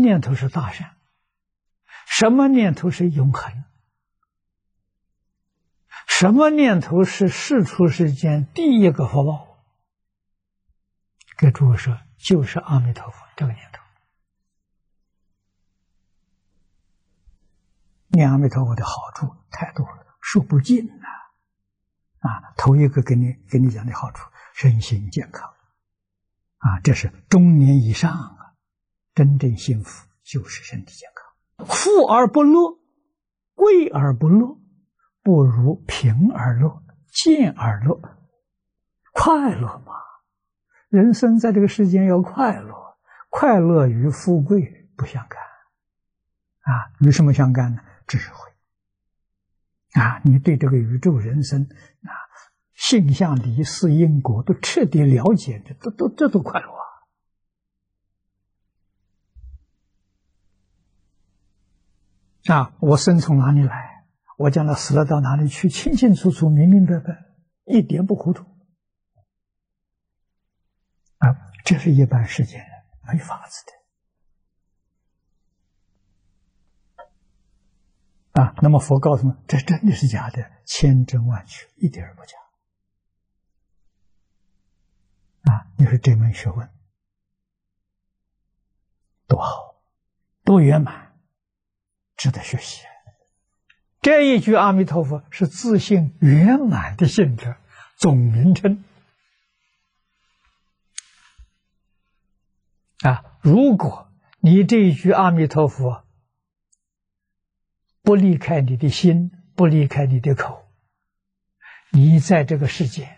念头是大善？什么念头是永恒？什么念头是世出世间第一个福报？给诸位说，就是阿弥陀佛这个念头。念阿弥陀佛的好处太多了，数不尽呐！头一个给你讲的好处，身心健康这是中年以上真正幸福就是身体健康。富而不乐，贵而不乐，不如贫而乐，贱而乐。快乐嘛，人生在这个世间要快乐，快乐与富贵不相干与什么相干呢？智慧你对这个宇宙人生性相离事因果都彻底了解，这都快乐我生从哪里来，我将来死了到哪里去，清清楚楚，明明白白，一点不糊涂这是一般世间人没法子的那么佛告诉我们，这真的是假的，千真万确，一点儿不假你说这门学问多好，多圆满，值得学习。这一句阿弥陀佛是自信圆满的性质总名称如果你这一句阿弥陀佛不离开你的心，不离开你的口，你在这个世界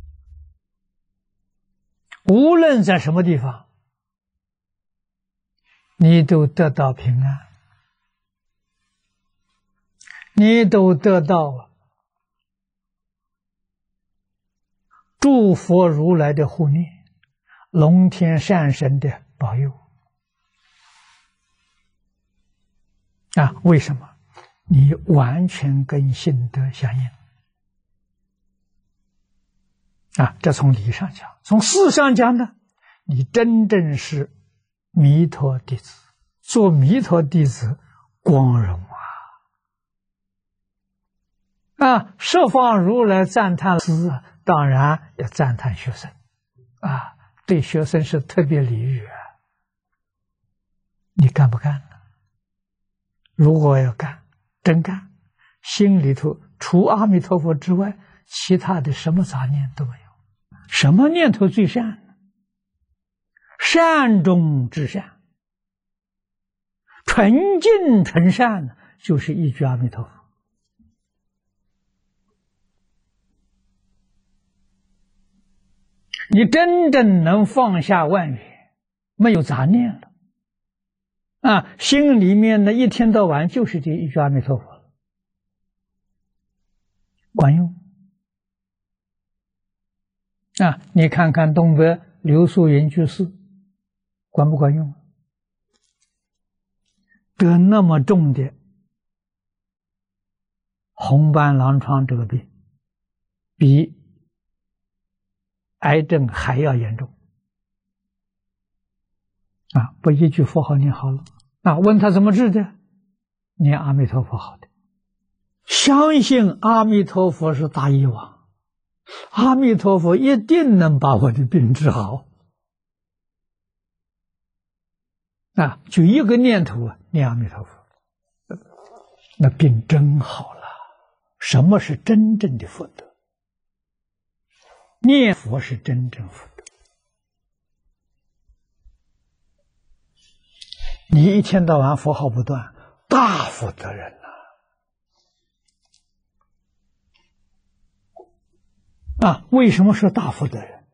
无论在什么地方，你都得到平安，你都得到诸佛如来的护念，龙天善神的保佑为什么？你完全跟性德相应这从理上讲。从事上讲呢，你真正是弥陀弟子，做弥陀弟子光荣十方如来赞叹师，当然要赞叹学生对学生是特别礼遇你干不干呢？如果要干，真干，心里头除阿弥陀佛之外，其他的什么杂念都没有。什么念头最善呢？善中之善，纯净纯善呢，就是一句阿弥陀佛。你真正能放下万缘，没有杂念了心里面呢一天到晚就是这一句阿弥陀佛，管用你看看东北刘素云居士管不管用？得那么重的红斑狼疮这个病，比癌症还要严重不一句佛号念好了问他怎么治的？念阿弥陀佛好的，相信阿弥陀佛是大医王，阿弥陀佛一定能把我的病治好就一个念头念阿弥陀佛，那病真好了。什么是真正的福德？念佛是真正福德。你一天到晚佛号不断，大福德人为什么说大福德人？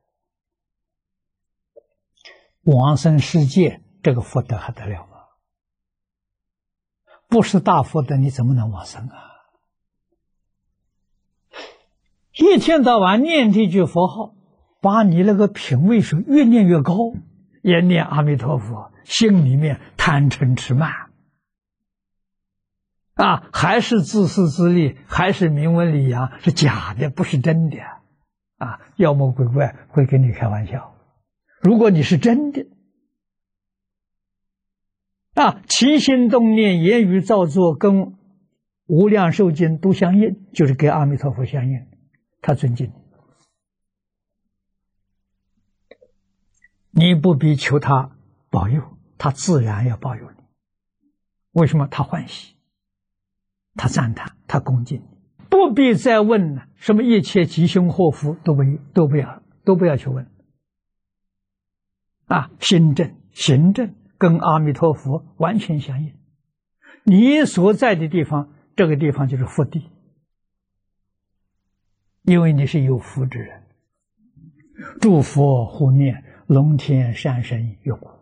往生世界这个福德还得了吗？不是大福德你怎么能往生一天到晚念这句佛号，把你那个品位是越念越高，也念阿弥陀佛，心里面贪嗔痴慢还是自私自利，还是名闻利养，是假的，不是真的妖魔鬼怪会跟你开玩笑。如果你是真的起心动念、言语造作跟无量寿经都相应，就是跟阿弥陀佛相应，他尊敬你，你不必求他保佑，他自然要保佑你。为什么？他欢喜，他赞叹，他恭敬你，不必再问了。什么一切吉凶祸福都不要去问。心正行正跟阿弥陀佛完全相应。你所在的地方，这个地方就是福地，因为你是有福之人。诸佛护念，龙天善神悦顾。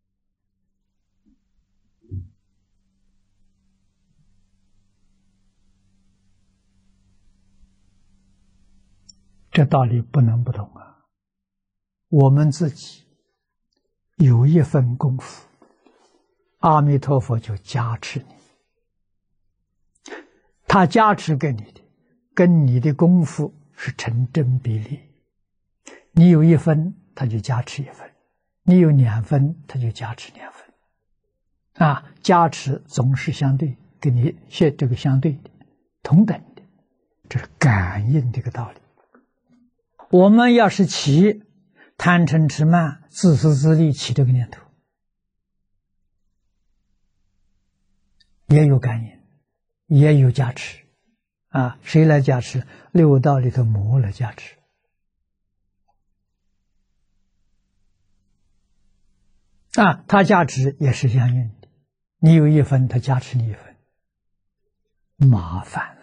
这道理不能不懂啊！我们自己有一份功夫，阿弥陀佛就加持你，他加持给你的，跟你的功夫是成正比例。你有1分，他就加持1分；你有2分，他就加持2分。加持总是相对，跟你这个相对的、同等的，这是感应这个道理。我们要是起贪嗔痴慢、自私自利起这个念头，也有感应，也有加持。谁来加持？六道里头魔来加持。他加持也是相应的，你有1分，他加持你1分，麻烦。